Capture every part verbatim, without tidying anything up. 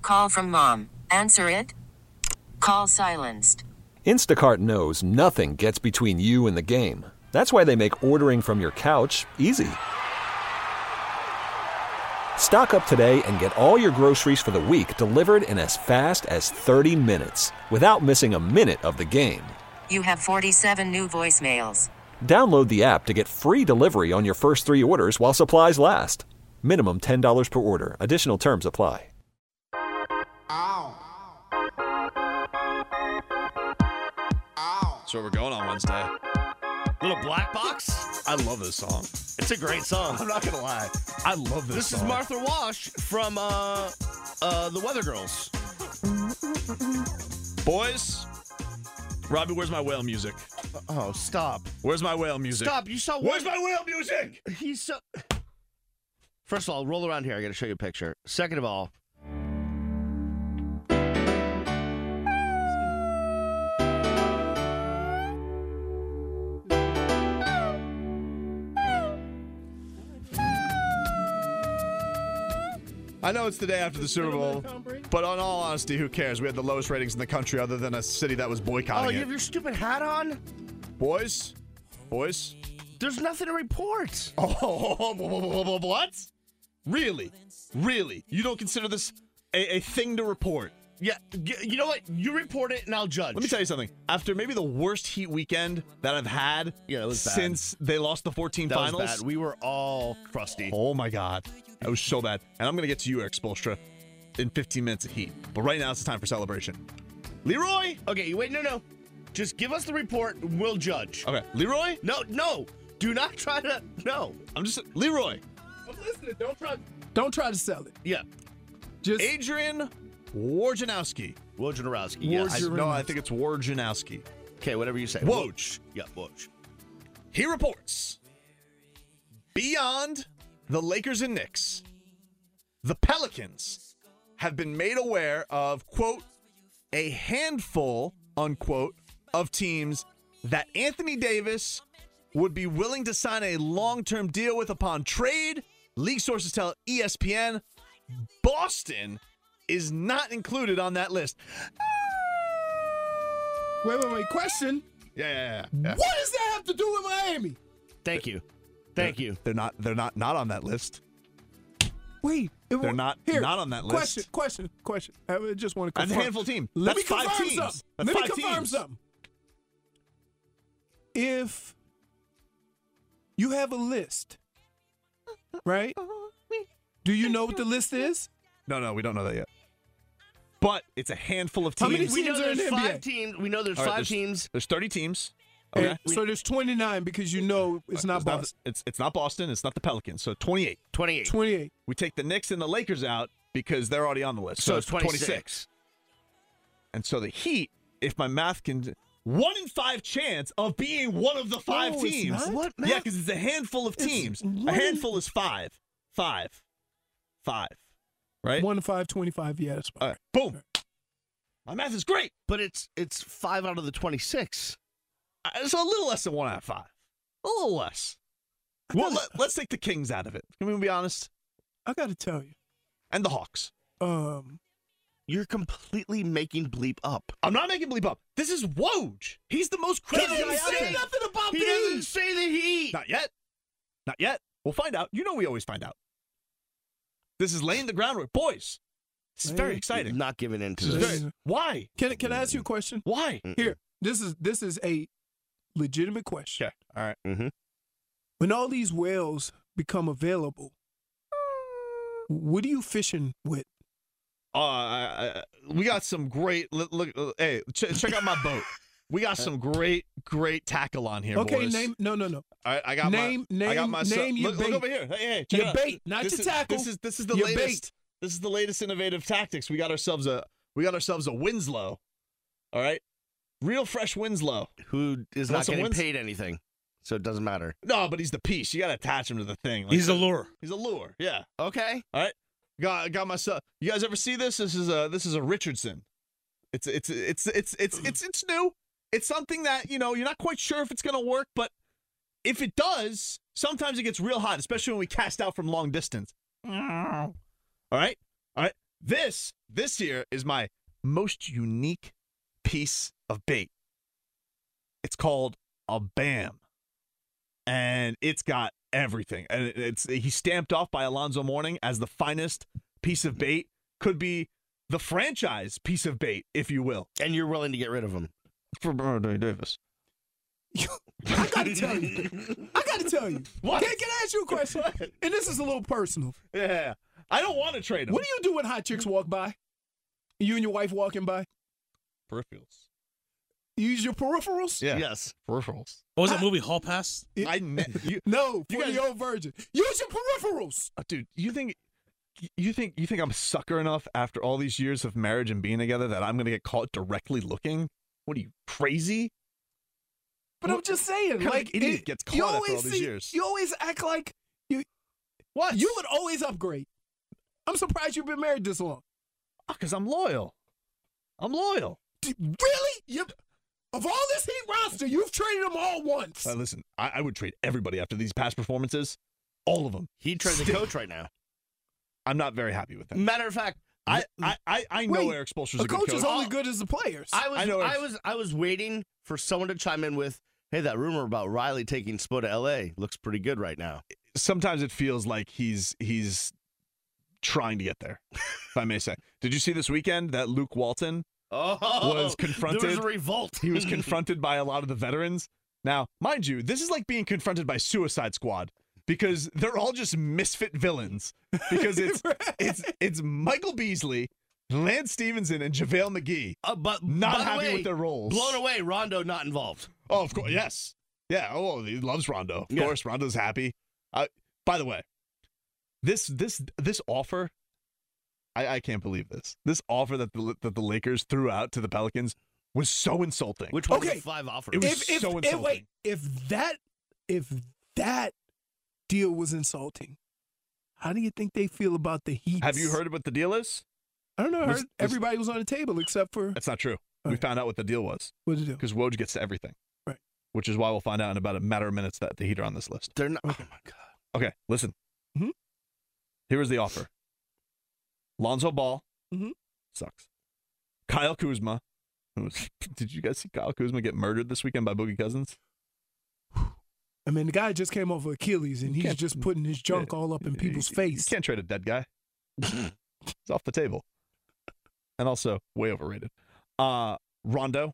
Call from mom. Answer it. Call silenced. Instacart knows nothing gets between you and the game. That's why they make ordering from your couch easy. Stock up today and get all your groceries for the week delivered in as fast as thirty minutes without missing a minute of the game. You have forty-seven new voicemails. Download the app to get free delivery on your first three orders while supplies last. Minimum ten dollars per order. Additional terms apply. Ow. Ow. That's where we're going on Wednesday. Little Black Box. I love this song. It's a great song. I'm not gonna lie. I love this, This song. is Martha Wash from uh, uh, the Weather Girls. Boys, Robbie, where's my whale music? Oh, stop. Where's my whale music? Stop. You saw Where's what? my whale music? He's so... First of all, roll around here. I got to show you a picture. Second of all... I know it's the day after the Super Bowl, but in all honesty, who cares? We had the lowest ratings in the country other than a city that was boycotting Oh, it. you have your stupid hat on? Boys? Boys? There's nothing to report. Oh, what? Really? Really? You don't consider this a, a thing to report? Yeah, y- you know what? You report it and I'll judge. Let me tell you something. After maybe the worst Heat weekend that I've had Yeah, it was bad. since they lost the fourteen that finals. was bad. We were all crusty. Oh my God. That was so bad. And I'm going to get to you, Eric Spoelstra, in fifteen minutes of Heat. But right now it's time for celebration. Leroy! Okay, wait, no, no. Just give us the report and we'll judge. Okay, Leroy? No, no. Do not try to. No. I'm just. Leroy. I'm listening. Don't try. Don't try to sell it. Yeah. Just Adrian Wojnarowski. Wojnarowski. Yes. I, no, I think it's Wojnarowski. Okay, whatever you say. Woj. Yeah, Woj. He reports beyond the Lakers and Knicks, the Pelicans have been made aware of, quote, a handful, unquote, of teams that Anthony Davis would be willing to sign a long-term deal with upon trade. League sources tell E S P N Boston is not included on that list. wait, wait, wait. Question. Yeah, yeah, yeah. yeah. What does that have to do with Miami? Thank you. Thank you. They're not. They're not. Not on that list. Wait, it They're wa- not. Here, Not on that list. Question, question, question. I just want to That's a confirm. handful team. Let That's me five confirm teams. something. That's Let me five confirm teams. something. If you have a list, right? Do you know what the list is? No, no, we don't know that yet. But it's a handful of How teams. many We know teams are in there's the N B A? five teams. We know there's All right, five there's- teams. There's thirty teams. And Okay. so there's twenty-nine because you know it's not It's Boston. it's it's not Boston. It's not the Pelicans. So twenty-eight. twenty-eight. twenty-eight. We take the Knicks and the Lakers out because they're already on the list. So So, it's it's twenty-six. And so the Heat, if my math can, one in five chance of being one of the five No, it's teams. not. What, Yeah, Matt? because it's a handful of It's teams. one A in- handful is five. Five. Five. Right? One to five, twenty-five. Yeah, that's All fine. right. Boom. My math is great. But it's it's five out of the twenty-six. Uh, It's a little less than one out of five. A little less. Well, let, let's take the Kings out of it. Can we be honest? I got to tell you, And the Hawks. um, You're completely making bleep up. I'm not making bleep up. This is Woj. He's the most He credible doesn't guy out say there. nothing about He doesn't say the Heat. Not yet. Not yet. We'll find out. You know we always find out. This is laying the groundwork. Boys, this is very Laying- exciting. Not giving in to This is this. very, why? Can can I ask you a question? Why? Here, this is this is a legitimate question. Okay. All right. Mm-hmm. When all these whales become available, what are you fishing with? Uh, I, I, we got some great. Look, look uh, hey, ch- check out my boat. We got some great, great tackle on here, Okay, boys. name no no no. All right, I got Name- my. I got name- my. name your look, look bait. over here. Hey, hey, check Your it out. bait, not this your is, tackle. This is this is the Your latest. bait. This is the latest innovative tactics. We got ourselves a. We got ourselves a Winslow. All right, real fresh Winslow. Who is Want not some getting wins? paid anything, so it doesn't matter. No, but he's the piece. You got to attach him to the thing. Like, He's a lure. He's a lure. Yeah. Okay. All right. Got got myself. You guys ever see this? This is a this is a Richardson. It's it's it's it's it's it's it's new. It's something that, you know, you're not quite sure if it's gonna work, but if it does, sometimes it gets real hot, especially when we cast out from long distance. All right, all right. This, this here is my most unique piece of bait. It's called a BAM. And it's got everything. And it- it's he's stamped off by Alonzo Mourning as the finest piece of bait. Could be the franchise piece of bait, if you will. And you're willing to get rid of him. For Bernardo Davis. I gotta tell you. I gotta tell you. What? Can, can I ask you a question? And this is a little personal. Yeah. I don't want to trade him. What do you do when hot chicks walk by? You and your wife walking by? Peripherals. You use your peripherals? Yeah. Yes. Peripherals. What was that movie, Hall Pass? I ne- you, No, You for guys- the old virgin. Use your peripherals. uh, dude, you think you think you think I'm sucker enough after all these years of marriage and being together that I'm gonna get caught directly looking? What are you, crazy? But I'm just saying, kind of like, idiot it- gets you caught after always all these see- years? You always act like you. What? You would always upgrade. I'm surprised you've been married this long. Because I'm loyal. I'm loyal. D- Really? You, of all this Heat roster, you've traded them all once. Uh, listen, I, I would trade everybody after these past performances. All of them. He'd trade the Still- coach right now. I'm not very happy with them. Matter of fact, I, I, I, I know Wait, Eric Spoelstra's a a good coach coach. is only good as the players. I was I know I, it's- was I was waiting for someone to chime in with, hey, that rumor about Riley taking Spo to L A looks pretty good right now. Sometimes it feels like he's he's trying to get there, if I may say. Did you see this weekend that Luke Walton Oh, was confronted? There was a revolt. He was confronted by a lot of the veterans. Now, mind you, this is like being confronted by Suicide Squad because they're all just misfit villains. Because it's it's it's Michael Beasley, Lance Stevenson, and JaVale McGee. Uh, but Not by the happy way, with their roles. Blown away. Rondo not involved. Oh, of course, yes, yeah. Oh, he loves Rondo. Of Yeah. course, Rondo's happy. Uh, by the way, this this this offer, I, I can't believe this. This offer that the that the Lakers threw out to the Pelicans was so insulting. Which one Okay. of the five offers? It was if, if, so if, insulting. wait, if that if that deal was insulting, how do you think they feel about the Heat? Have you heard what the deal is? I don't know. I Was- heard was- everybody was on the table except for That's not true. All We right. found out what the deal was what did it do? because Woj gets to everything. Right. Which is why we'll find out in about a matter of minutes that the Heat are on this list. They're not. Oh my god. Okay, listen. Mhm. Here is the offer. Lonzo Ball Mhm. sucks. Kyle Kuzma. who was- Did you guys see Kyle Kuzma get murdered this weekend by Boogie Cousins? I mean, the guy just came off of Achilles and he's Can't- just putting his junk Yeah, all up in you- people's you- face. You can't trade a dead guy. It's off the table. And also way overrated. Uh, Rondo.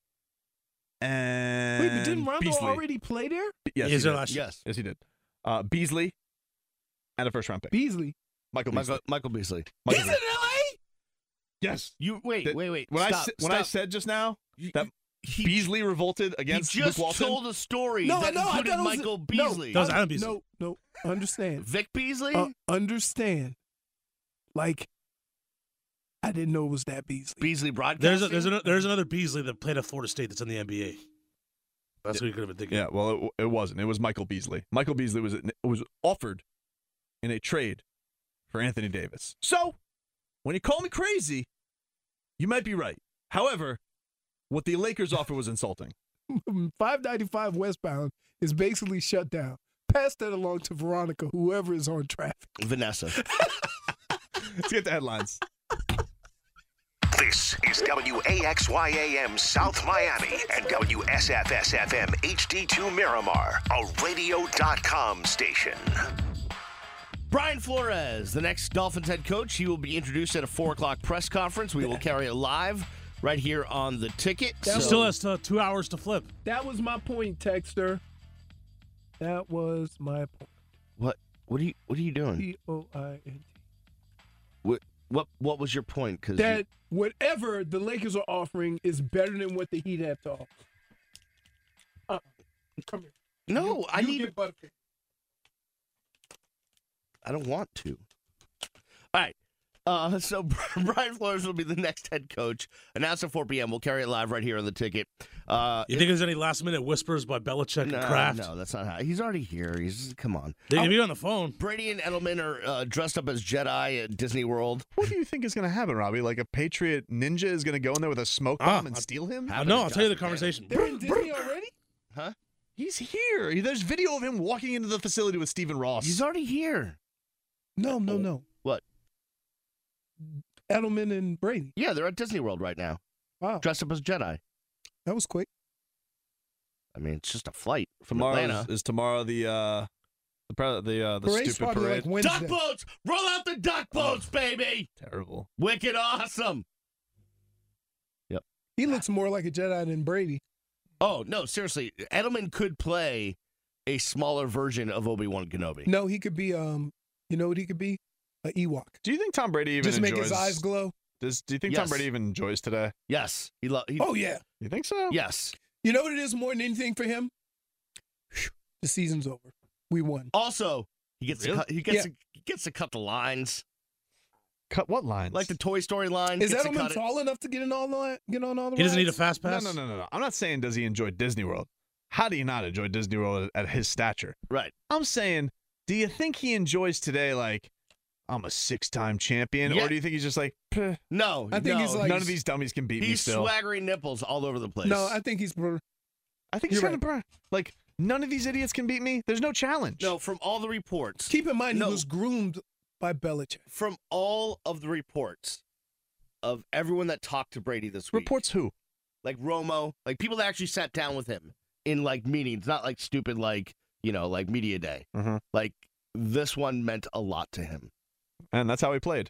And Wait, but didn't Rondo Beasley. already play there? Yes, He was he there did. last year. Yes. Yes, he did. Uh, Beasley and a first round pick. Beasley. Michael Beasley. Michael, Michael Beasley. Michael He's in Beasley. L A? Yes. You wait, That- wait, wait. When stop, I sa- when I stop. said just now that he, Beasley revolted he against just Luke Walton. told a story No, that no, I included thought it was Michael no, Beasley. That was un- Adam Beasley. No, no, understand. Vic Beasley. Uh, understand. Like, I didn't know it was that Beasley. Beasley broadcasting. There's a, there's, a, there's another Beasley that played at Florida State that's in the N B A. That's what you could have been thinking. Yeah, well, it, it wasn't. It was Michael Beasley. Michael Beasley was was offered in a trade for Anthony Davis. So, when you call me crazy, you might be right. However, what the Lakers offer was insulting. five ninety-five westbound is basically shut down. Pass that along to Veronica, whoever is on traffic. Vanessa. Let's get the headlines. This is W A X Y A M South Miami and W S F S F M H D two Miramar, a radio dot com station. Brian Flores, the next Dolphins head coach. He will be introduced at a four o'clock press conference. We will carry it live right here on the ticket. He So- still has uh, two hours to flip. That was my point, Texter. That was my point. what? What are you? What are you doing? P O I N T. What? What? What was your point? Because That whatever the Lakers are offering is better than what the Heat have to offer. Uh, come here. no, You- I you need. get Butterfield. I don't want to. All right. Uh, so Brian Flores will be the next head coach. Announced at four p.m. We'll carry it live right here on the ticket. Uh, You think there's any last minute whispers by Belichick no, and Kraft? no, that's not how. He's already here. He's come on. They Oh, can be on the phone. Brady and Edelman are uh, dressed up as Jedi at Disney World. What do you think is going to happen, Robbie? Like a Patriot ninja is going to go in there with a smoke Ah, bomb and I- steal him? I know. I'll tell you the conversation. They're in Disney already? Huh? He's here. There's video of him walking into the facility with Stephen Ross. He's already here. No, no, no. What? Edelman and Brady. Yeah, they're at Disney World right now, Wow, dressed up as Jedi. that was quick. I mean, it's just a flight from Tomorrow Atlanta. is, is tomorrow the uh the pre- the uh, the Parade's stupid probably parade. like Wednesday. Duck boats! Roll out the duck boats, baby! Terrible. Wicked awesome. He looks more like a Jedi than Brady. Oh, no, seriously. Edelman could play a smaller version of Obi-Wan Kenobi. No, he could be. Um, you know what he could be? A Ewok. Do you think Tom Brady even Just make enjoys? his eyes glow. Does do you think Tom Yes. Brady even enjoys today? Yes. He lo- he, Oh yeah. You think so? Yes. You know what it is more than anything for him? Phew, the season's over. We won. Also, he gets Really? to cut, he gets Yeah. to, he gets to cut the lines, Cut what lines? like the Toy Story line. Is gets to Edelman cut it. tall enough to get in all the get on all the He doesn't need a rides? fast no, pass. no, no, no, no. I'm not saying does he enjoy Disney World. How do you not enjoy Disney World at, at his stature? Right. I'm saying, do you think he enjoys today like I'm a six-time champion, Yeah. or do you think he's just like "Peh, No, I think no. he's like- none of these dummies can beat me he's still? swaggering nipples all over the place. No, I think he's. br- I think he's You're kind of like none of these idiots can beat me. There's no challenge. no. From all the reports, Keep in mind No. he was groomed by Belichick. from all of the reports of everyone that talked to Brady this week, Reports who? like Romo, like people that actually sat down with him in like meetings, not like stupid like you know like media day. Mhm. Like this one meant a lot to him. And that's how he played.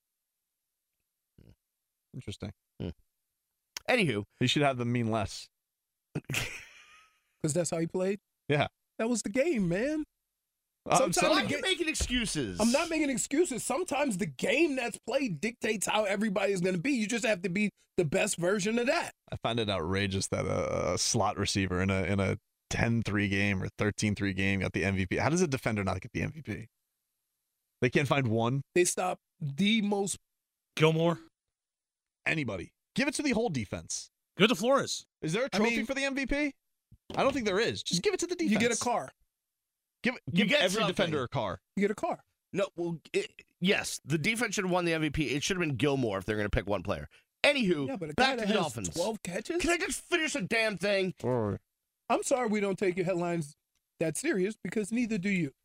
Interesting. Anywho, He should have the mean less. Because that's how he played. Yeah. That was the game, man. Um, Sometimes so- why the are you ga- making excuses? I'm not making excuses. Sometimes the game that's played dictates how everybody is going to be. You just have to be the best version of that. I find it outrageous that a, a slot receiver in a in a ten three game or thirteen three game got the M V P. How does a defender not get the M V P? They can't find one. They stop the most. Gilmore. Anybody. Give it to the whole defense. Go to Flores. Is there a I trophy mean- for the M V P? I don't think there is. Just give it to the defense. You get a car. Give, You give get every something. defender a car. You get a car. No, well, it, yes, the defense should have won the M V P. It should have been Gilmore if they're going to pick one player. Anywho, Yeah, but a guy back to that the has Dolphins. twelve catches. Can I just finish a damn thing? I'm sorry we don't take your headlines that serious because neither do you.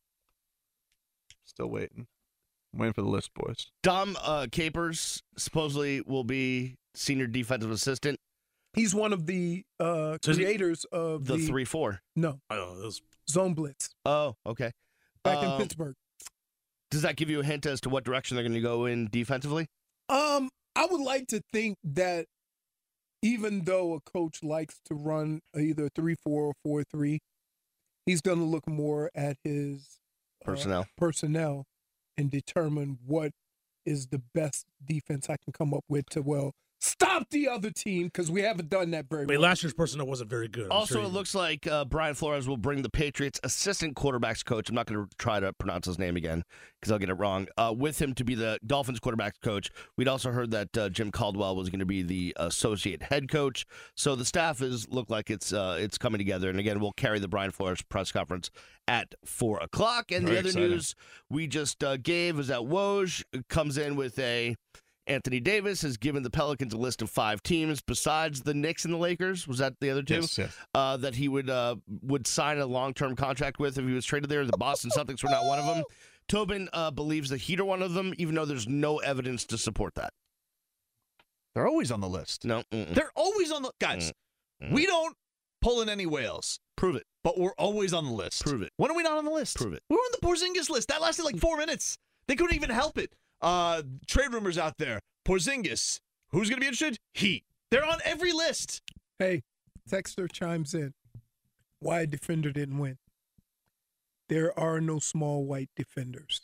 Still waiting. I'm waiting for the list, boys. Dom uh, Capers supposedly will be senior defensive assistant, He's one of the uh, So is he- creators of the the, three four. No, I don't know. It was Zone Blitz Oh, okay. back Um, in Pittsburgh. Does that give you a hint as to what direction they're going to go in defensively? Um, I would like to think that even though a coach likes to run either three four or four three, he's going to look more at his uh, Personnel. personnel and determine what is the best defense I can come up with to, well, stop the other team because we haven't done that very Wait, well. last year's personnel wasn't very good. I'm Also, sure it you- looks like uh, Brian Flores will bring the Patriots' assistant quarterbacks coach. I'm not going to try to pronounce his name again because I'll get it wrong. Uh, with him to be the Dolphins quarterbacks coach. We'd also heard that uh, Jim Caldwell was going to be the associate head coach. So the staff is look like it's uh, it's coming together. And again, we'll carry the Brian Flores press conference at four o'clock. And Very the other exciting. news we just uh, gave is that Woj comes in with a. Anthony Davis has given the Pelicans a list of five teams besides the Knicks and the Lakers. Was that the other two? Yes, yes. Uh, that he would uh, would sign a long term contract with if he was traded there. The Boston Celtics were not one of them. Tobin uh, believes the Heat are one of them, even though there's no evidence to support that. They're always on the list. No, mm-mm. They're always on the guys. Mm. We don't pull in any whales, prove it. but we're always on the list. Prove it. When are we not on the list? Prove it. We were on the Porzingis list. That lasted like four minutes. They couldn't even help it. Uh, trade rumors out there. Porzingis. Who's going to be interested? Heat. They're on every list. Hey, Texter chimes in. Why a defender didn't win? There are no small white defenders.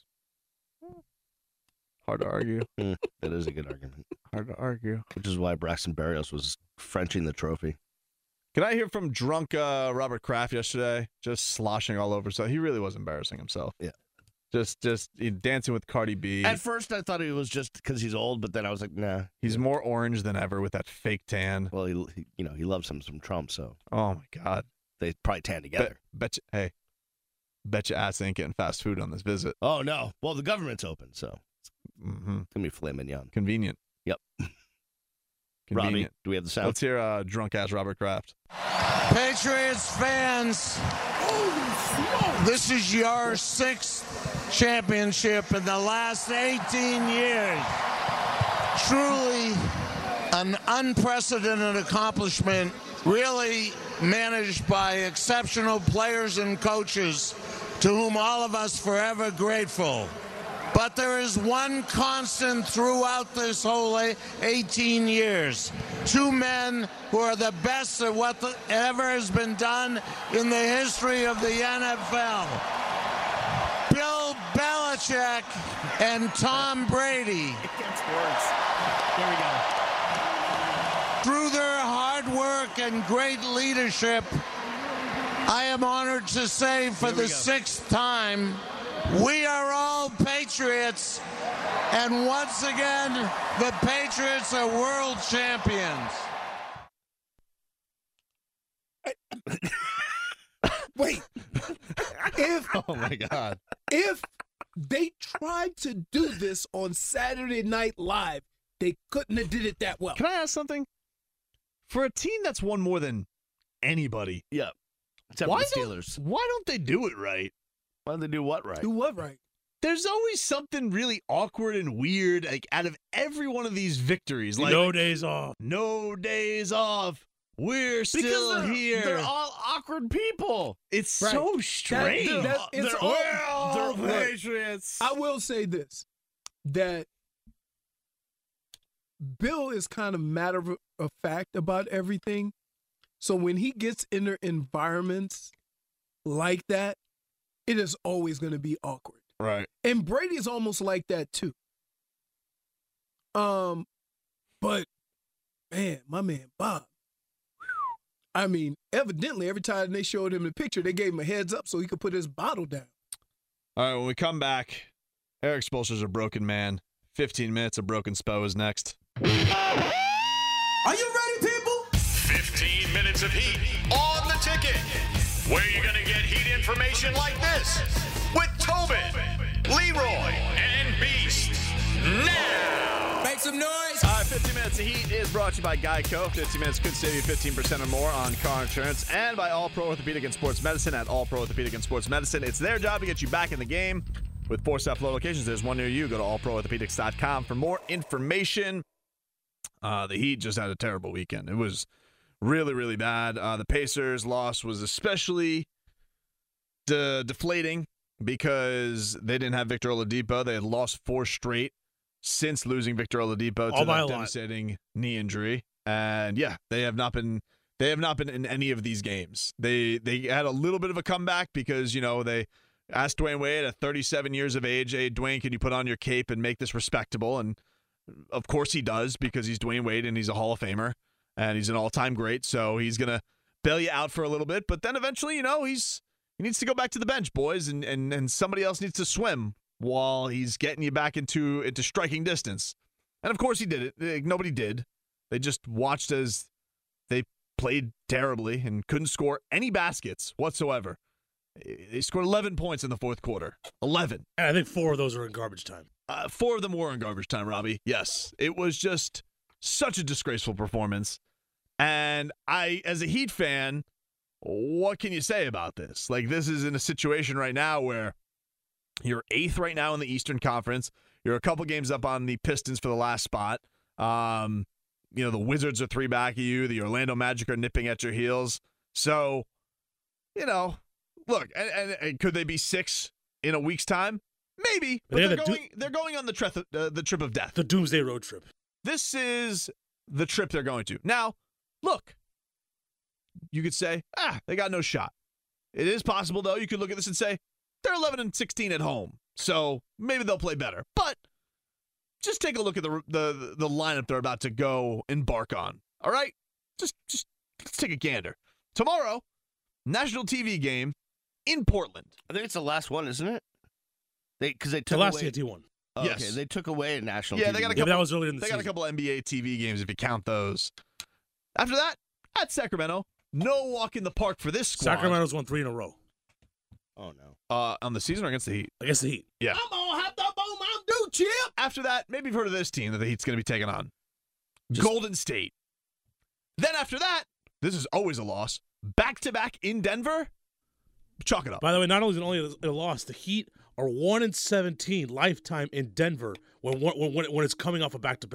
Hard to argue. Mm, that is a good argument. Hard to argue. Which is why Braxton Berrios was Frenching the trophy. Can I hear from drunk uh, Robert Kraft yesterday? Just sloshing all over. So he really was embarrassing himself. Yeah. Just, just he dancing with Cardi B. At first, I thought it was just because he's old, but then I was like, nah. He's more orange than ever with that fake tan. Well, he, he you know, he loves him some Trump, so Oh my God. they probably tan together. Bet, bet you, hey, bet your ass ain't getting fast food on this visit. Oh no! Well, the government's open, so Mm-hmm. it's gonna be filet mignon. Convenient. Yep. Robbie, Convenient. do we have the sound? Let's hear uh, drunk ass Robert Kraft. Patriots fans, this is your sixth championship in the last eighteen years. truly an unprecedented accomplishment, really managed by exceptional players and coaches to whom all of us forever grateful. But there is one constant throughout this whole eighteen years. Two men who are the best at what the, ever has been done in the history of the N F L. Bill Belichick and Tom Brady. It gets worse. There we go. Through their hard work and great leadership, I am honored to say for the sixth time, we are all Patriots, and once again, the Patriots are world champions. Wait. If, Oh, my God. if they tried to do this on Saturday Night Live, they couldn't have did it that well. Can I ask something? For a team that's won more than anybody, Yeah. Except why for the don't, Steelers. why don't they do it right? Why don't they do what right? Do what right? There's always something really awkward and weird, like out of every one of these victories. Like no days off. no days off. We're still they're, here. They're all awkward people. It's Right. so That- strange. that- it's They're all- all they're- look, Patriots. I will say this, that Bill is kind of matter of, of fact about everything. So when he gets in their environments like that, it is always going to be awkward. Right. And Brady's almost like that too. Um, but man, my man Bob. I mean, evidently, every time they showed him the picture, they gave him a heads up so he could put his bottle down. All right, when we come back, Eric Spoelstra's a broken man. fifteen minutes of Broken Spo is next. Are you ready, people? fifteen minutes of heat on the ticket. Where you're going to get heat information like this with Tobin, Leroy, and Beast. Now. Make some noise. All right, fifteen minutes of heat is brought to you by Geico. fifteen minutes could save you fifteen percent or more on car insurance, and by All Pro Orthopedic and Sports Medicine at All Pro Orthopedic and Sports Medicine. It's their job to get you back in the game. With four step flow locations, there's one near you. Go to all pro orthopedics dot com for more information. Uh, the Heat just had a terrible weekend. It was really, really bad. Uh, the Pacers' loss was especially de- deflating because they didn't have Victor Oladipo. They had lost four straight since losing Victor Oladipo All to by that a lot. devastating knee injury. And yeah, they have not been they have not been in any of these games. They they had a little bit of a comeback because, you know, they asked Dwayne Wade at thirty-seven years of age, hey, Dwayne, can you put on your cape and make this respectable? And of course he does, because he's Dwayne Wade and he's a Hall of Famer and he's an all-time great. So he's going to bail you out for a little bit. But then eventually, you know, he's he needs to go back to the bench, boys, and and, and somebody else needs to swim while he's getting you back into, into striking distance. And of course he did it. Like, nobody did. They just watched as they played terribly and couldn't score any baskets whatsoever. They scored eleven points in the fourth quarter. eleven. And I think four of those are in garbage time. Uh, four of them were in garbage time, Robbie. Yes. It was just such a disgraceful performance. And I, as a Heat fan, what can you say about this? Like, this is in a situation right now where you're eighth right now in the Eastern Conference. You're a couple games up on the Pistons for the last spot. Um, you know, the Wizards are three back of you. The Orlando Magic are nipping at your heels. So, you know, look, and, and, and could they be six in a week's time? Maybe, but They they're had a going. They're going on the trip, uh, the trip of death. The Doomsday Road trip. This is the trip they're going to. Now, look, you could say, ah, they got no shot. It is possible, though. You could look at this and say they're eleven and sixteen at home, so maybe they'll play better. But just take a look at the the the lineup they're about to go embark on. All right, just just let's take a gander. Tomorrow, national T V game in Portland. I think it's the last one, isn't it? They because they The took last away. T N T one. Oh, Yes. Okay, they took away a national. Yeah, T V they got a game. Yeah, couple. but that was earlier in the They season. got a couple N B A T V games if you count those. After that, at Sacramento, no walk in the park for this squad. Sacramento's won three in a row. Oh no. Uh, on the season or against the Heat? Against the Heat. Yeah. I'm gonna have to up on Mountain Dew, Chip. After that, maybe you've heard of this team that the Heat's going to be taking on. Just- Golden State. Then after that, this is always a loss. Back-to-back in Denver. Chalk it up. By the way, not only is it only a loss, the Heat are one and seventeen lifetime in Denver when when when, when it's coming off a back to back.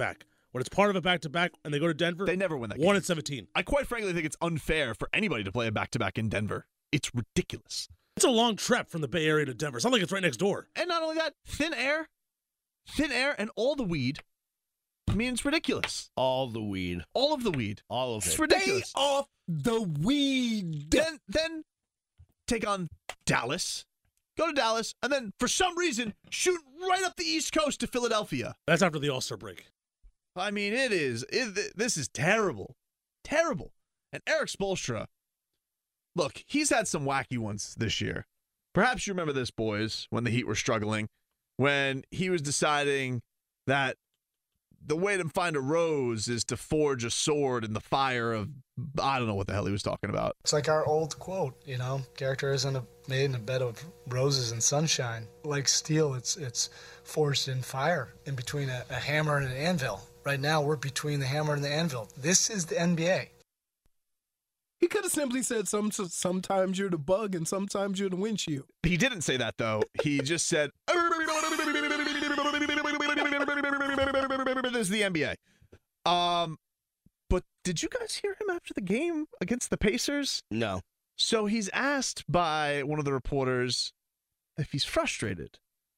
When it's part of a back-to-back and they go to Denver, They never win that one game. and seventeen. I quite frankly think it's unfair for anybody to play a back-to-back in Denver. It's ridiculous. It's a long trip from the Bay Area to Denver. It's not like it's right next door. And not only that, thin air, thin air and all the weed. I mean, it's ridiculous. All the weed. All of the weed. All of It's it. ridiculous. Stay off the weed. Then, then take on Dallas. Go to Dallas, and then for some reason shoot right up the East Coast to Philadelphia. That's after the All-Star break. I mean, it is. It, this is terrible, terrible. And Eric Spoelstra, look, he's had some wacky ones this year. Perhaps you remember this, boys, when the Heat were struggling, when he was deciding that the way to find a rose is to forge a sword in the fire of, I don't know what the hell he was talking about. It's like our old quote, you know, character isn't a, made in a bed of roses and sunshine. Like steel, it's it's forged in fire, in between a, a hammer and an anvil. Right now, we're between the hammer and the anvil. This is the N B A. He could have simply said, "Some sometimes you're the bug and sometimes you're the windshield." He didn't say that, though. He just said, this is the N B A. Um, but did you guys hear him after the game against the Pacers? No. So he's asked by one of the reporters if he's frustrated.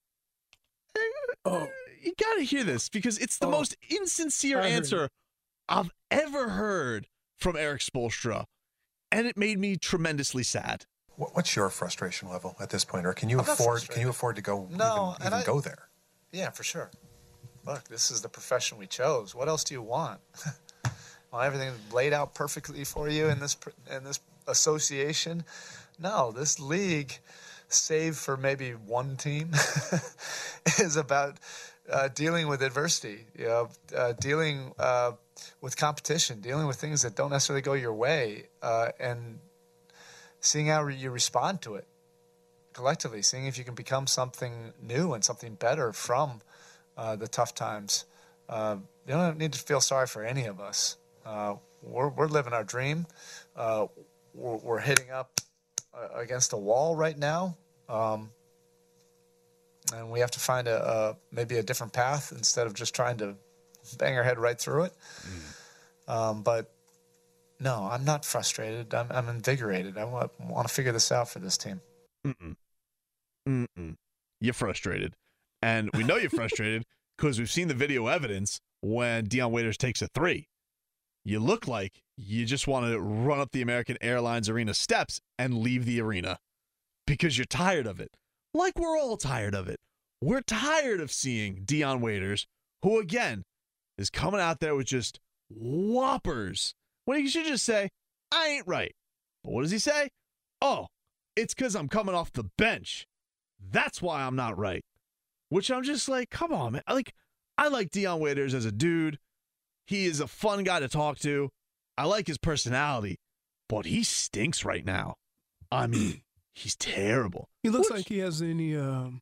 Oh. You got to hear this because it's the Oh. most insincere I heard answer I've ever heard from Eric Spoelstra, and it made me tremendously sad. What's your frustration level at this point, or can you I'm not afford? frustrated. Can you afford to go No, even, and even I- go there? Yeah, for sure. Look, this is the profession we chose. What else do you want? Want everything laid out perfectly for you in this in this association? No, this league, save for maybe one team, is about uh, dealing with adversity. You know, uh, dealing uh, with competition, dealing with things that don't necessarily go your way, uh, and seeing how you respond to it collectively, seeing if you can become something new and something better from uh, the tough times. Uh, you don't need to feel sorry for any of us. Uh, we're, we're living our dream. Uh, we're, we're hitting up uh, against a wall right now, um, and we have to find a, a maybe a different path instead of just trying to bang our head right through it. Mm. Um, but no, I'm not frustrated. I'm, I'm invigorated. I want, want to figure this out for this team. Mm-mm. Mm-mm. You're frustrated. And we know you're frustrated because we've seen the video evidence when Dion Waiters takes a three. You look like you just want to run up the American Airlines Arena steps and leave the arena because you're tired of it. Like we're all tired of it. We're tired of seeing Dion Waiters, who, again, is coming out there with just whoppers when he should just say, I ain't right. But what does he say? Oh, it's because I'm coming off the bench. That's why I'm not right. Which I'm just like, come on, man. Like, I like Dion Waiters as a dude. He is a fun guy to talk to. I like his personality, but he stinks right now. I mean, he's terrible. He looks Which, like he has any. Um,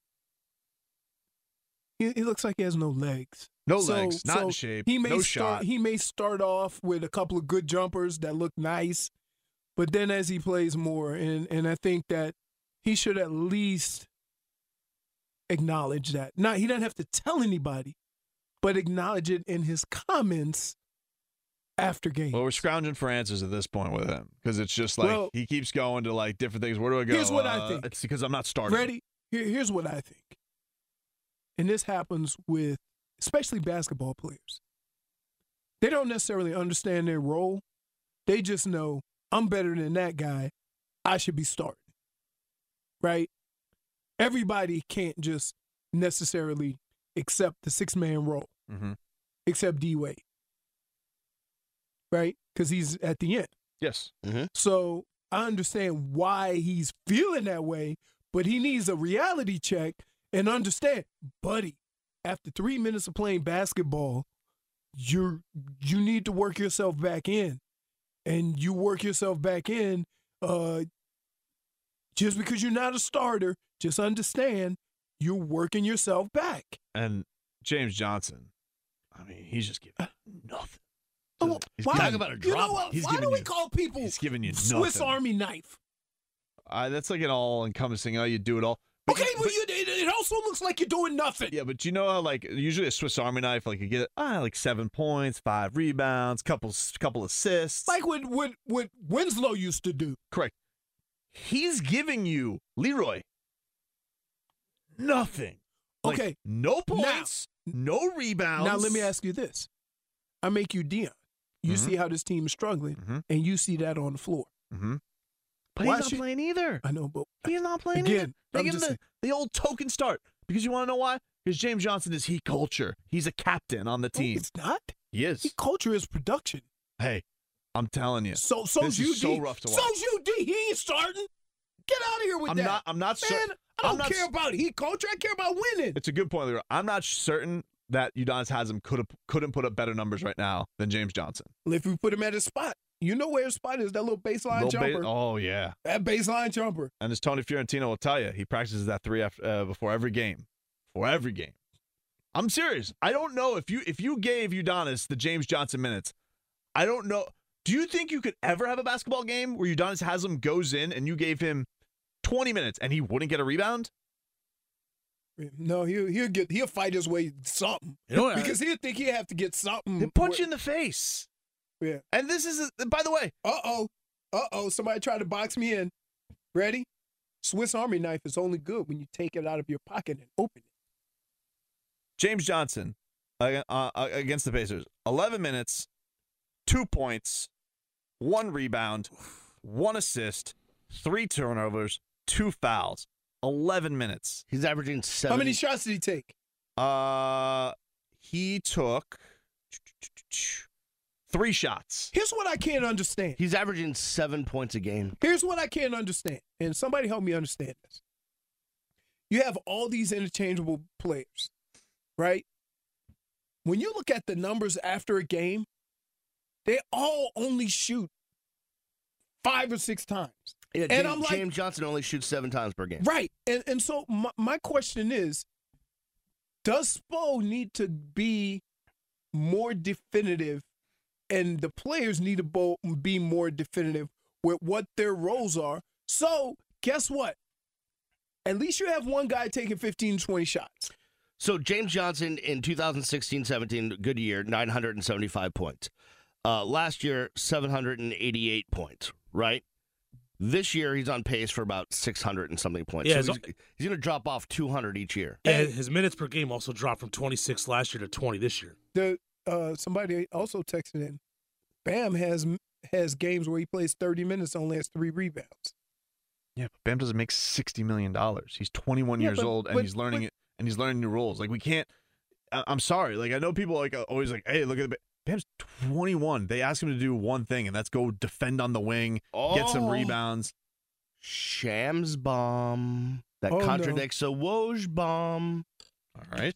he, he looks like he has no legs. No So- legs, not so in shape, He may no start, shot. He may start off with a couple of good jumpers that look nice, but then as he plays more, and and I think that he should at least acknowledge that. Not he doesn't have to tell anybody, but acknowledge it in his comments after game. Well, we're scrounging for answers at this point with him because it's just like Well, he keeps going to like different things. Where do I go? here's what I Uh, think. It's because I'm not starting. Ready? Here, here's what I think. And this happens with especially basketball players. They don't necessarily understand their role. They just know, I'm better than that guy. I should be starting. Right? Everybody can't just necessarily accept the six-man role, Mm-hmm. except D-Wade. Right? Because he's at the end. Yes. Mm-hmm. So I understand why he's feeling that way, but he needs a reality check and understand, buddy, after three minutes of playing basketball, you're you need to work yourself back in. And you work yourself back in uh, just because you're not a starter, just understand you're working yourself back. And James Johnson, I mean, he's just giving nothing. Oh, He's why, giving- Talk about a you know drop. what? He's Why do giving we you- call people He's giving you Swiss nothing. Army knife? Uh, that's like an all-encompassing, oh, you do it all. But Okay, you- well, but- you, it also looks like you're doing nothing. Yeah, but you know how like usually a Swiss Army knife, like you get ah like seven points, five rebounds, couple couple assists, like what what what Winslow used to do. Correct. He's giving you, Leroy, nothing. Like, Okay, no points, now, no rebounds. Now let me ask you this: I make you Dion. You mm-hmm. see how this team is struggling, mm-hmm. and you see that on the floor. Mm-hmm. But Why he's not should, playing either. I know, but he's not playing again, either. They I'm give him just the, the old token start. Because you want to know why? Because James Johnson is Heat culture. He's a captain on the team. No, it's not. He is. Heat culture is production. Hey, I'm telling you. So so's this U D. Is so rough to watch. So's U D. He ain't starting. Get out of here with I'm that. Not, I'm not Man, certain. I don't I'm not care about heat culture. I care about winning. It's a good point, Leroy. I'm not certain that Udonis Haslem could have couldn't put up better numbers right now than James Johnson. If we put him at his spot, you know where his spot is. That little baseline little jumper. Ba- oh yeah, that baseline jumper. And as Tony Fiorentino will tell you, he practices that three after, uh, before every game. For every game. I'm serious. I don't know if you if you gave Udonis the James Johnson minutes. I don't know. Do you think you could ever have a basketball game where Udonis Haslem goes in and you gave him twenty minutes and he wouldn't get a rebound? No, he'll he'll get he'll fight his way something. You know what? Because he'll think he'll have to get something. He'll punch you in the face. Yeah. And this is a, by the way. Uh oh. Uh oh. Somebody tried to box me in. Ready? Swiss Army knife is only good when you take it out of your pocket and open it. James Johnson uh, uh, against the Pacers. eleven minutes, two points, one rebound, one assist, three turnovers, two fouls. eleven minutes. He's averaging seven. How many shots did he take? Uh, he took three shots. Here's what I can't understand. He's averaging seven points a game. Here's what I can't understand. And somebody help me understand this. You have all these interchangeable players, right? When you look at the numbers after a game, they all only shoot five or six times. Yeah, and James, I'm like, James Johnson only shoots seven times per game. Right. And and so my, my question is, does Spo need to be more definitive and the players need to bo- be more definitive with what their roles are? So guess what? At least you have one guy taking fifteen, twenty shots. So James Johnson in two thousand sixteen seventeen, good year, nine hundred seventy-five points. Uh, last year, seven hundred eighty-eight points, right? This year, he's on pace for about six hundred and something points. Yeah, so he's, he's going to drop off two hundred each year. Yeah, his minutes per game also dropped from twenty-six last year to twenty this year. The uh, somebody also texted in, Bam has has games where he plays thirty minutes, only has three rebounds. Yeah, but Bam doesn't make sixty million dollars. He's twenty-one Yeah, years but- old and but- he's learning but- it and he's learning new rules. Like we can't. I, I'm sorry. Like I know people like always like, hey, look at the. Bam's twenty-one. They ask him to do one thing, and that's go defend on the wing, get some Oh. rebounds. Shams bomb. That Oh, no. contradicts a Woj bomb. All right.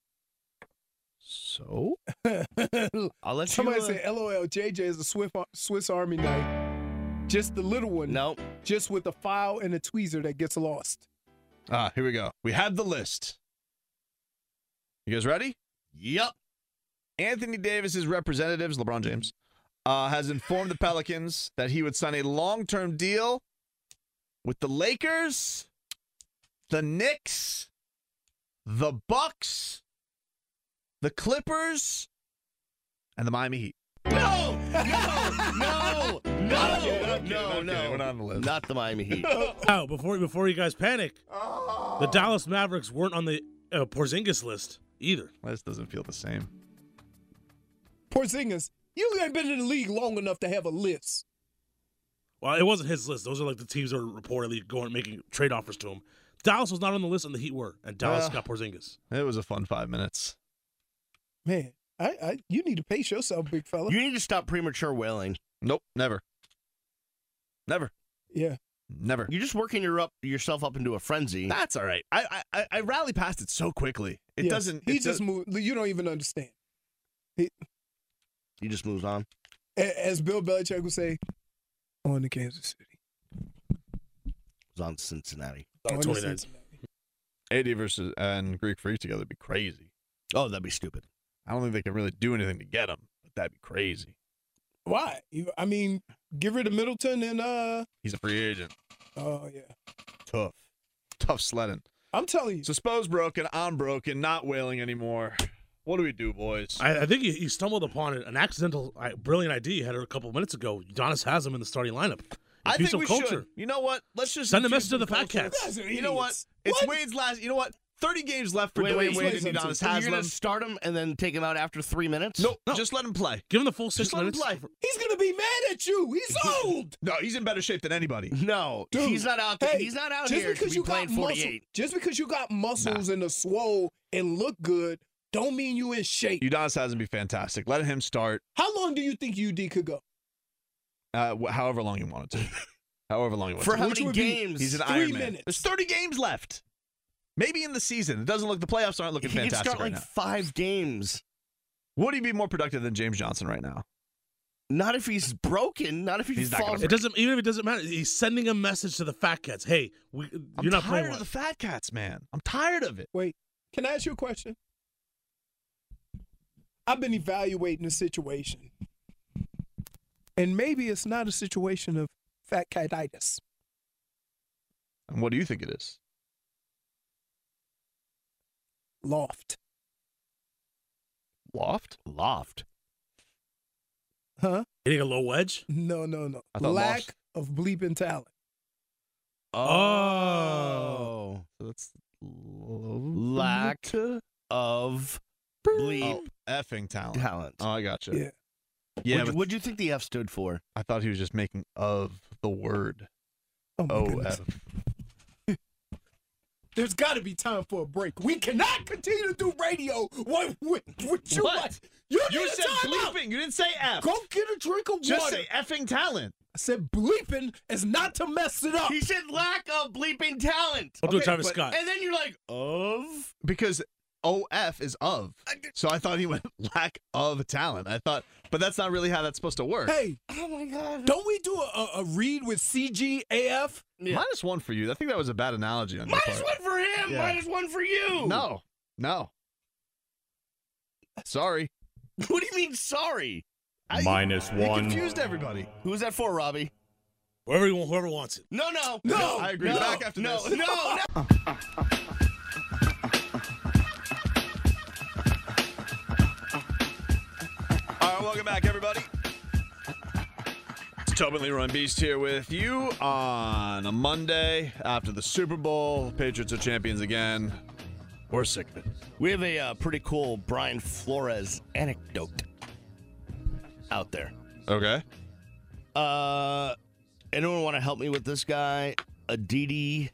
So I'll let Somebody you. Uh, say, L O L, J J is a Swiss, Swiss Army knife. Just the little one. no. Just with a file and a tweezer that gets lost. ah, here we go. We have the list. You guys ready? Yep. Anthony Davis's representatives, LeBron James, uh, has informed the Pelicans that he would sign a long-term deal with the Lakers, the Knicks, the Bucks, the Clippers, and the Miami Heat. No, no, no, no, kidding, I'm no, kidding, I'm no. kidding. We're not on the list. Not the Miami Heat. Oh, before before you guys panic, the Dallas Mavericks weren't on the uh, Porzingis list either. This doesn't feel the same. Porzingis, you ain't been in the league long enough to have a list. Well, it wasn't his list. Those are like the teams that are reportedly going making trade offers to him. Dallas was not on the list, and the Heat were, and Dallas Uh, got Porzingis. It was a fun five minutes. Man, I, I you need to pace yourself, big fella. You need to stop premature wailing. Nope, never. Never. Yeah. Never. You're just working your up yourself up into a frenzy. That's all right. I I, I rally past it so quickly. It Yes. doesn't. He it just does- moved. You don't even understand. He, He just moves on. a- as Bill Belichick would say, on to Kansas City. He's on Cincinnati. On On to twenty-nine. Cincinnati. A D versus and Greek Freak together would be crazy. Oh, that'd be stupid. I don't think they can really do anything to get him, but that'd be crazy. Why? You- I mean, give rid of Middleton and uh. He's a free agent. Oh yeah. Tough. Tough sledding. I'm telling you. So Spo's broken. I'm broken. Not wailing anymore. What do we do, boys? I, I think he, he stumbled upon an accidental, uh, brilliant idea he had a couple of minutes ago. Udonis has him in the starting lineup. I think we culture. should. You know what? Let's just send a infuse message to the some Fat culture. Cats. You know what? It's What? Wade's last. You know what? thirty games left for Wait, Dwayne wait, Wade wait, and Udonis So you're Haslam. going to start him and then take him out after three minutes? No, No. just let him play. Give him the full six Just let him minutes. play. He's going to be mad at you. He's old. No, he's in better shape than anybody. No, Dude, he's not out there. hey, he's not out just here because to you be got playing muscle, forty-eight. just because you got muscles and a swole and look good, don't mean you in shape. Udonis Haslam be fantastic. Let him start. How long do you think U D could go? Uh, wh- however long you want it to. However long you want For it to. how Which many would be games? He's an three Iron Man. minutes. There's thirty games left. Maybe in the season. It doesn't look. The playoffs aren't looking he could fantastic start right like now. five games. Would he be more productive than James Johnson right now? Not if he's broken. Not if he He's not falls. gonna It doesn't even if it doesn't matter. He's sending a message to the Fat Cats. Hey, we, you're I'm not tired playing of well. the Fat Cats, man. I'm tired of it. Wait, can I ask you a question? I've been evaluating the situation. And maybe it's not a situation of fat catitis. And what do you think it is? Loft. Loft? Loft. Huh? Hitting a low wedge? No, no, no. I thought Lack loft- of bleeping talent. Oh. So that's Lack of bleep Oh, effing talent. talent. Oh, I gotcha. Yeah. Yeah, What'd, but you- what'd you think the F stood for? I thought he was just making of the word. Oh, my O goodness. F. There's got to be time for a break. We cannot continue to do radio. What? What? What? You, What? want? you, You need a said timeout. bleeping. You didn't say F. Go get a drink of Just water. say effing talent. I said bleeping is not to mess it up. He said lack of bleeping talent. I'll do Okay, Travis but- Scott. And then you're like, of? Because O F is of. So I thought he went lack of talent. I thought, but that's not really how that's supposed to work. Hey, Oh, my God. don't we do a, a, a read with C G A F? Yeah. Minus one for you. I think that was a bad analogy on your Minus part. one for him. Yeah. Minus one for you. No, no. Sorry. What do you mean, sorry? I- Minus You one. confused everybody. Who's that for, Robbie? Whoever, you want- whoever wants it. No, no. No, I agree. No, Back after no, this. no, no. All right, welcome back, everybody. It's Tobin, Leroy, and Beast here with you on a Monday after the Super Bowl. Patriots are champions again. We're sick of it. We have a uh, pretty cool Brian Flores anecdote out there. Okay. Uh, anyone want to help me with this guy? Aditi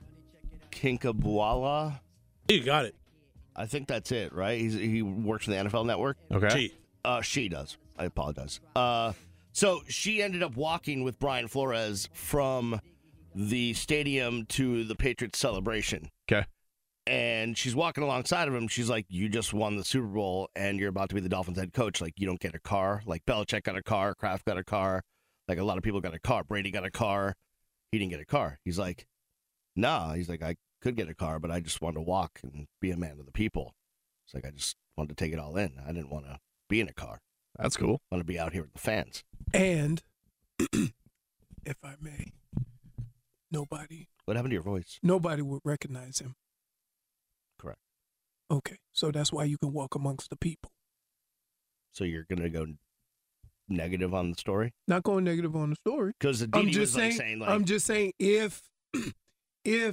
Kinkabwala? You got it. I think that's it, right? He's, he works for the N F L Network. Okay. Gee. Uh, she does. I apologize. Uh, so she ended up walking with Brian Flores from the stadium to the Patriots celebration. Okay. And she's walking alongside of him. She's like, you just won the Super Bowl and you're about to be the Dolphins head coach. Like, you don't get a car. Like, Belichick got a car. Kraft got a car. Like, a lot of people got a car. Brady got a car. He didn't get a car. He's like, nah. He's like, I could get a car, but I just wanted to walk and be a man of the people. It's like, I just wanted to take it all in. I didn't want to be in a car. That's cool. I want to be out here with the fans. And if I may, nobody, What happened to your voice? nobody would recognize him. Correct. Okay, so that's why you can walk amongst the people. So you're going to go negative on the story? Not going negative on the story. Because I'm Aditi just was saying. like saying, like, I'm just saying if if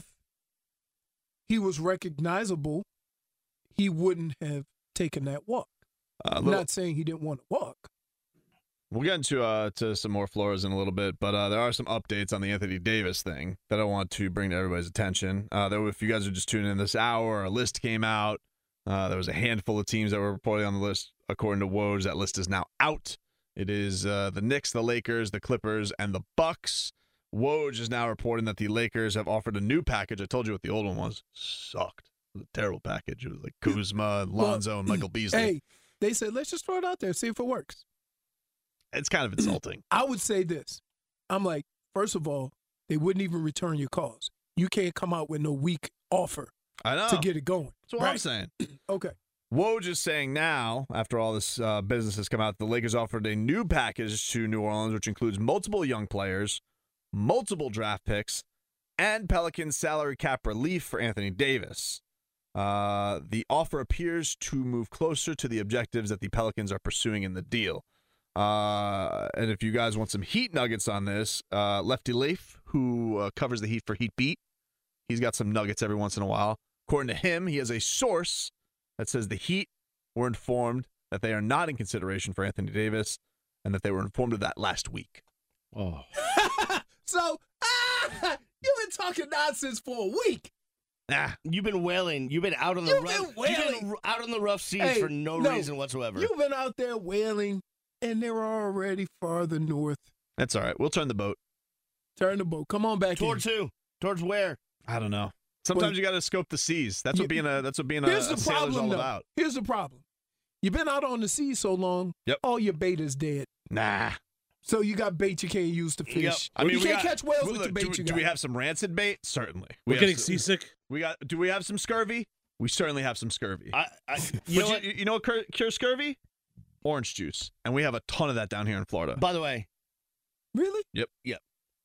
he was recognizable, he wouldn't have taken that walk. Uh, I'm little- not saying he didn't want to walk. We'll get into uh, to some more Flores in a little bit, but uh, there are some updates on the Anthony Davis thing that I want to bring to everybody's attention. Uh, there, if you guys are just tuning in this hour, a list came out. Uh, there was a handful of teams that were reported on the list. According to Woj, that list is now out. It is uh, the Knicks, the Lakers, the Clippers, and the Bucks. Woj is now reporting that the Lakers have offered a new package. I told you what the old one was. Sucked. It was a terrible package. It was like Kuzma, and Lonzo, Well, and Michael Beasley. Hey, they said let's just throw it out there, see if it works. It's kind of insulting. I would say this. I'm like, first of all, they wouldn't even return your calls. You can't come out with no weak offer I know. to get it going. That's what I'm saying. Okay. Woj is saying now, after all this uh, business has come out, the Lakers offered a new package to New Orleans, which includes multiple young players, multiple draft picks, and Pelicans salary cap relief for Anthony Davis. Uh, the offer appears to move closer to the objectives that the Pelicans are pursuing in the deal. Uh, and if you guys want some Heat nuggets on this, uh, Lefty Leif, who uh, covers the Heat for Heat Beat, he's got some nuggets every once in a while. According to him, he has a source that says the Heat were informed that they are not in consideration for Anthony Davis and that they were informed of that last week. Oh. So, ah, you've been talking nonsense for a week. Nah. You've been wailing. You've been out on the You've rough. been wailing. You've been out on the rough seas Hey, for no, no, reason whatsoever. You've been out there wailing, and they're already farther north. That's all right. We'll turn the boat. Turn the boat. Come on back Towards in. who? Towards where? I don't know. Sometimes Well, you got to scope the seas. That's yeah, what being a that's what being a, Here's a the sailor's problem, all though. about. Here's the problem. You've been out on the sea so long, Yep. all your bait is dead. Nah. So you got bait you can't use to fish. Yep. I mean, you we can't got- catch whales well, with look, the bait do, you do got. we have some rancid bait? Certainly. We We're have getting some- seasick. We got. Do we have some scurvy? We certainly have some scurvy. I, I, But you know what? you, you know what cure, cures scurvy? Orange juice, and we have a ton of that down here in Florida. By the way, Really? Yep. Yep.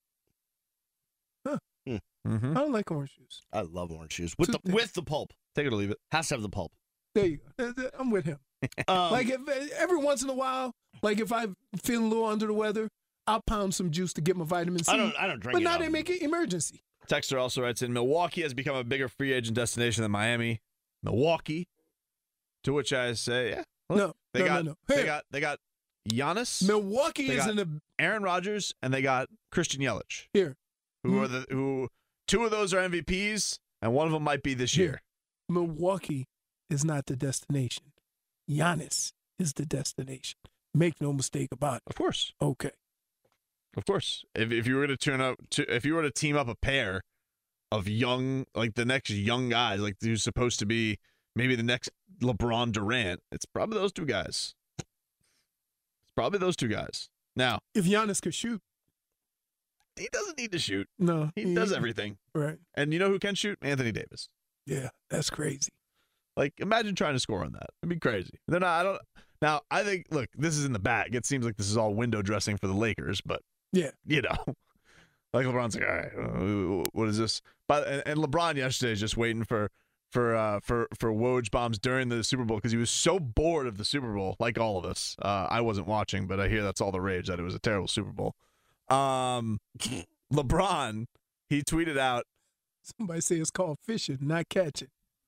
Huh. Mm-hmm. I don't like orange juice. I love orange juice with Two the with the pulp. Take it or leave it. Has to have the pulp. There you go. I'm with him. Um, Like if every once in a while, like if I feel a little under the weather, I'll pound some juice to get my vitamin C. I don't. I don't drink But it. now out. they make it emergency. Texter also writes in, Milwaukee has become a bigger free agent destination than Miami. Milwaukee. To which I say, yeah. look, No, they no, got, no, no. They Here. got they got Giannis, Milwaukee They is got- in the Aaron Rodgers, and they got Christian Yelich. here. Who Mm. are the who? Two of those are M V Ps, and one of them might be this Here. year. Milwaukee is not the destination. Giannis is the destination. Make no mistake about it. Of course, Okay. of course. If if you were to turn up, to, if you were to team up a pair of young, like the next young guys, like who's supposed to be maybe the next LeBron Durant, it's probably those two guys. It's probably those two guys. Now, If Giannis could shoot, he doesn't need to shoot. no. He does everything. Right. And you know who can shoot? Anthony Davis. Yeah, that's crazy. Like, imagine trying to score on that. It'd be crazy. Then I don't. Now, I think, look, this is in the bag. It seems like this is all window dressing for the Lakers, but Yeah. you know, like LeBron's like, all right, uh, what is this? But and, and LeBron yesterday is just waiting for for uh, for for Woj bombs during the Super Bowl because he was so bored of the Super Bowl, like all of us. Uh, I wasn't watching, but I hear that's all the rage, that it was a terrible Super Bowl. Um, LeBron, he tweeted out. Somebody say it's called fishing, not catching.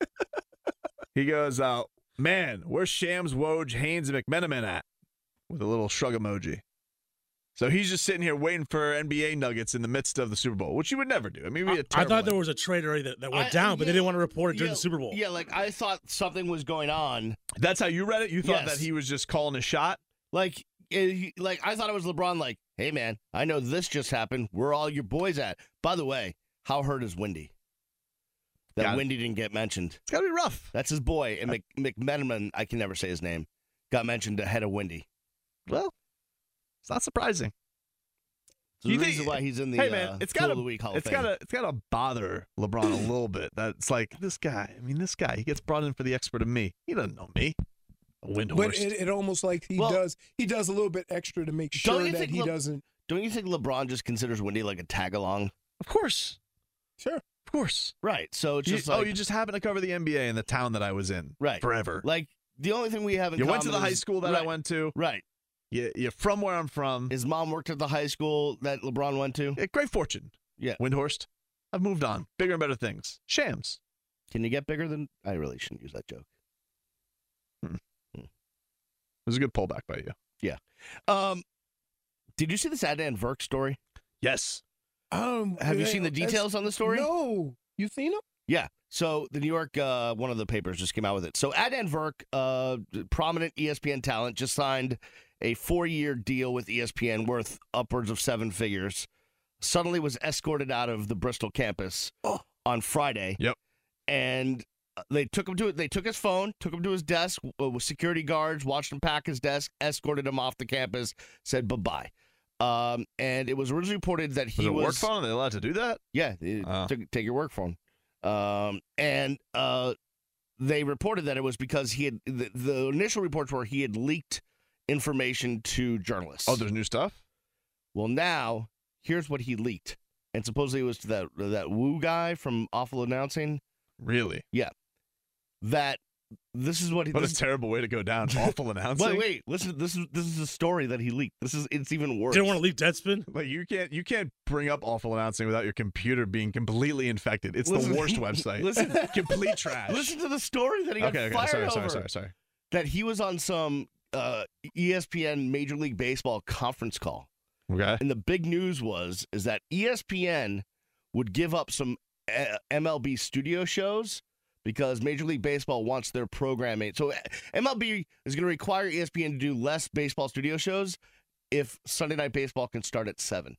He goes, uh, man, where's Shams, Woj, Haynes, and McMenamin at? With a little shrug emoji. So he's just sitting here waiting for N B A nuggets in the midst of the Super Bowl, which you would never do. I mean, it'd be a I, I terrible thought there was a trade already that, that went I- down, but yeah, they didn't want to report it during yeah, the Super Bowl. Yeah, like I thought something was going on. That's how you read it? You thought Yes. that he was just calling a shot? Like, eh, he- like I thought it was LeBron. Like, hey man, I know this just happened. Where are all your boys at? By the way, how hurt is Wendy? That Got it. Wendy didn't get mentioned. It's got to be rough. That's his boy, and Mc, McMenamin. I can never say his name. Got mentioned ahead of Wendy. Well, it's not surprising. So You the think- reason why he's in the hey man, uh, it's Tool gotta of the Week Hall it's of Fame. gotta it's gotta bother LeBron a little bit. That's like this guy. I mean, this guy. He gets brought in for the expert of me. He doesn't know me. A But windhorse. it, it almost like he Well, does. He does a little bit extra to make Don't sure you that think he Le- doesn't. Don't you think LeBron just considers Wendy like a tag along? Of course, Sure. of course. Right. So it's You- just like, oh, you just happen to cover the N B A in the town that I was in. right Forever. Like the only thing we have in You went to the common high is- school that I right, went to. Right. You, you're from where I'm from. His mom worked at the high school that LeBron went to. Yeah, great fortune. Yeah. Windhorst. I've moved on. Bigger and better things. Shams. Can you get bigger than? I really shouldn't use that joke. It was a good pullback by you. Yeah. Um, did you see this Adnan Virk story? Yes. Um, Have you yeah, seen the that's- details on the story? No. You seen him? Yeah. So the New York, uh, one of the papers just came out with it. So Adnan Virk, uh, prominent E S P N talent, just signed a four-year deal with E S P N worth upwards of seven figures. Suddenly was escorted out of the Bristol campus on Friday. Yep. And they took him to it. They took his phone, took him to his desk uh, with security guards, watched him pack his desk, escorted him off the campus, said bye-bye. Um, and it was originally reported that he Was it was a work phone? Are they allowed to do that? Yeah, they Oh. took, take your work phone. Um, and uh, they reported that it was because he had the, the initial reports were he had leaked information to journalists. Oh, there's new stuff? Well, now here's what he leaked. and supposedly it was to that that Woo guy from Awful Announcing. Really? Yeah. That this is what he. What this a terrible way to go down. Awful Announcing. Wait, wait. Listen. This is this is a story that he leaked. This is it's even worse. Didn't want to leak Deadspin. Like you can't you can't bring up Awful Announcing without your computer being completely infected. It's Listen- the worst website. Listen, Complete trash. Listen to the story that he got okay, okay. fired Sorry, over. sorry, sorry, sorry. That he was on some uh, E S P N Major League Baseball conference call. Okay. And the big news was is that E S P N would give up some uh, M L B studio shows because Major League Baseball wants their programming. So uh, M L B is going to require E S P N to do less baseball studio shows if Sunday Night Baseball can start at seven.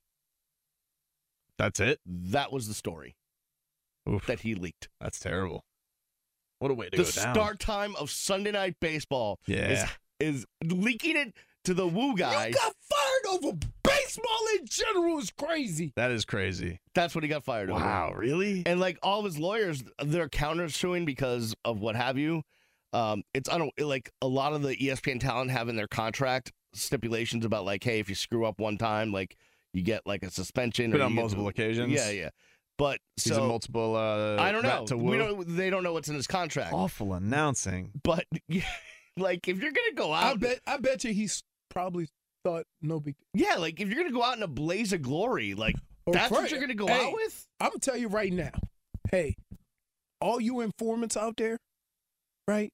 That's it? That was the story Oof. that he leaked. That's terrible. What a way to The go down. start time of Sunday Night Baseball Yeah. is, is leaking it to the Woo guy. You got fired over baseball in general is crazy. That is crazy. That's what he got fired over. Wow, really? And like all of his lawyers, they're countersuing because of what have you. Um, it's I don't like a lot of the E S P N talent have in their contract stipulations about like, hey, if you screw up one time, like you get like a suspension. Been or on you get multiple to- occasions. Yeah, yeah. But He's so in multiple. Uh, I don't know. rat to We woo. don't. They don't know what's in his contract. Awful Announcing. But yeah, like if you're gonna go out, I bet I bet you he's probably thought no big deal. yeah, like if you're gonna go out in a blaze of glory, like Or that's what Frank, you're gonna go hey, out with. I'm gonna tell you right now. Hey, all you informants out there, right?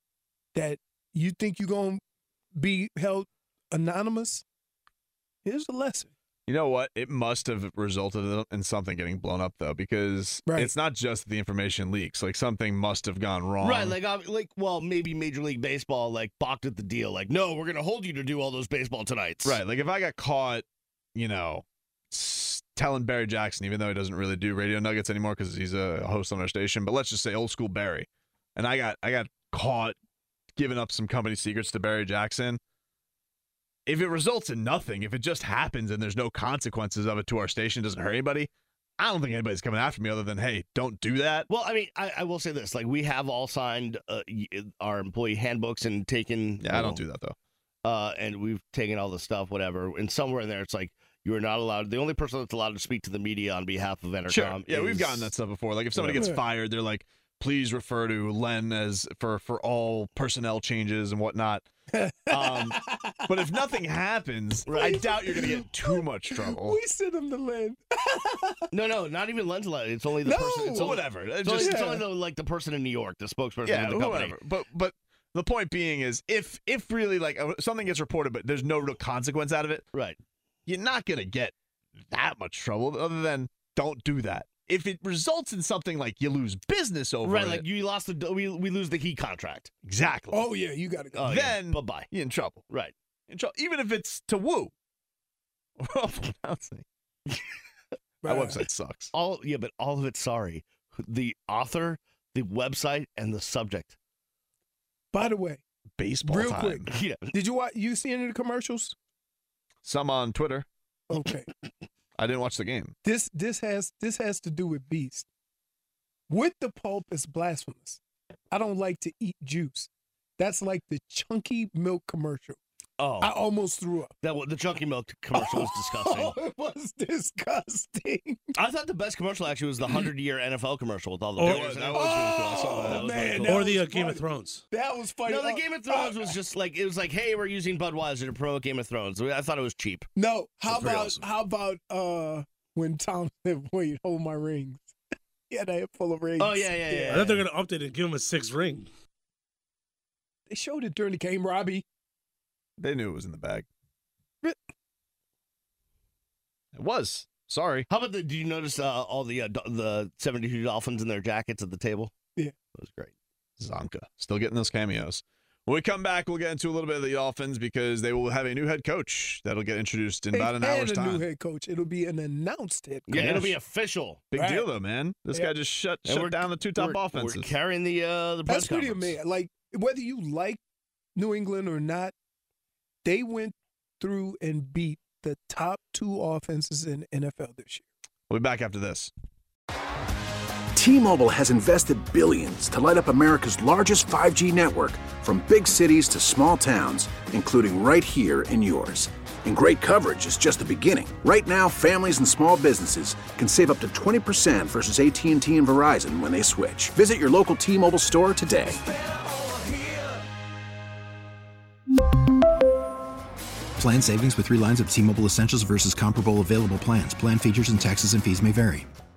That you think you're gonna be held anonymous. Here's the lesson. You know what? It must have resulted in something getting blown up, though, because Right. it's not just the information leaks. Like, something must have gone wrong. Right, like, uh, like, well, maybe Major League Baseball like balked at the deal. Like, no, we're gonna hold you to do all those baseball tonights. Right. Like, if I got caught, you know, s- telling Barry Jackson, even though he doesn't really do Radio Nuggets anymore because he's a host on our station, but let's just say old school Barry, and I got I got caught giving up some company secrets to Barry Jackson. If it results in nothing, if it just happens and there's no consequences of it to our station, doesn't hurt anybody, I don't think anybody's coming after me other than, hey, don't do that. Well, I mean, I, I will say this: like, we have all signed uh, y- our employee handbooks and taken. Yeah, I don't do that though. Uh, and we've taken all the stuff, whatever. And somewhere in there, it's like you are not allowed. The only person that's allowed to speak to the media on behalf of Entercom. Sure. Yeah, is, we've gotten that stuff before. Like if somebody Whatever. gets fired, they're like, please refer to Len as for for all personnel changes and whatnot. Um, but if nothing happens, I doubt you're going to get too much trouble. We sent him to Lynn. No, no, not even Len's allowed. It's only the No! person. It's only, Whatever. It It's, only, just- it's only the, like the person in New York, the spokesperson Yeah, of the company. whatever. But but the point being is, if if really like uh, something gets reported, but there's no real consequence out of it, Right. you're not going to get that much trouble. Other than don't do that. If it results in something like you lose business over Right, it, like you lost the we we lose the Heat contract. exactly. Oh yeah, you gotta go. Oh, then bye bye. you're in trouble. Right. In trouble, even if it's to woo. Awful announcing. That website sucks. All yeah, but all of it. Sorry, the author, the website, and the subject. By the way, Baseball real time. quick, Yeah. did you watch? You see any of the commercials? Some on Twitter. Okay, I didn't watch the game. this this has this has to do with Beast. With the pulp is blasphemous. I don't like to eat juice. That's like the chunky milk commercial. Oh, I almost threw up. that wa- the chunky milk commercial was disgusting. Oh, it was disgusting. I thought the best commercial actually was the hundred year N F L commercial with all the Or- players. in that it. was really cool. I saw that. That was man, really cool. that Or the uh, was Game of funny. Thrones. That was funny. No, the Uh, Game of Thrones was just like it was like, hey, we're using Budweiser to promote Game of Thrones. I thought it was cheap. No, how That's pretty about awesome. how about uh when Tom said, "Wait, hold my rings." Yeah, they had full of rings. Oh yeah, yeah, yeah. I thought they're gonna update it and give him a sixth ring. They showed it during the game, Robbie. They knew it was in the bag. Re- It was. Sorry. How about the? Do you notice uh, all the uh, do- the seventy-two Dolphins in their jackets at the table? Yeah. That was great. Zonka. Still getting those cameos. When we come back, we'll get into a little bit of the Dolphins because they will have a new head coach that'll get introduced in They've about an had hour's a time. new head coach. It'll be an announced head coach. Yeah, it'll be Gosh. official. Big Right. deal, though, man. This Yeah. guy just shut, And shut we're- down the two top we're, offenses. We're carrying the uh, the press That's pretty conference. amazing. Like whether you like New England or not, they went through and beat the top two offenses in N F L this year. We'll be back after this. T-Mobile has invested billions to light up America's largest five G network, from big cities to small towns, including right here in yours. And great coverage is just the beginning. Right now, families and small businesses can save up to twenty percent versus A T and T and Verizon when they switch. Visit your local T-Mobile store today. Plan savings with three lines of T-Mobile Essentials versus comparable available plans. Plan features and taxes and fees may vary.